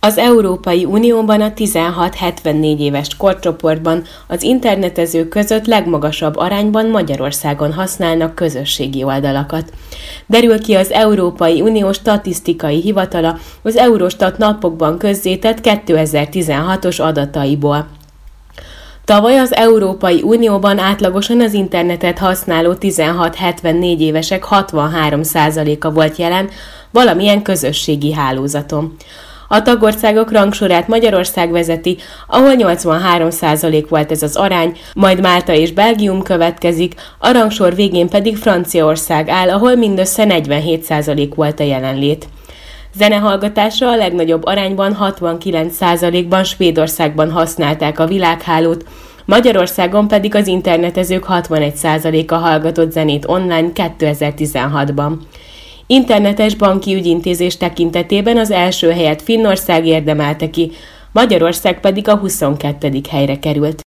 Az Európai Unióban a 16-74 éves korcsoportban az internetezők között legmagasabb arányban Magyarországon használnak közösségi oldalakat. Derül ki az Európai Unió Statisztikai Hivatala az Eurostat napokban közzétett 2016-os adataiból. Tavaly az Európai Unióban átlagosan az internetet használó 16-74 évesek 63%-a volt jelen valamilyen közösségi hálózaton. A tagországok rangsorát Magyarország vezeti, ahol 83% volt ez az arány, majd Málta és Belgium következik, a rangsor végén pedig Franciaország áll, ahol mindössze 47% volt a jelenlét. Zenehallgatásra a legnagyobb arányban 69%-ban Svédországban használták a világhálót, Magyarországon pedig az internetezők 61%-a hallgatott zenét online 2016-ban. Internetes banki ügyintézés tekintetében az első helyet Finnország érdemelte ki, Magyarország pedig a 22. helyre került.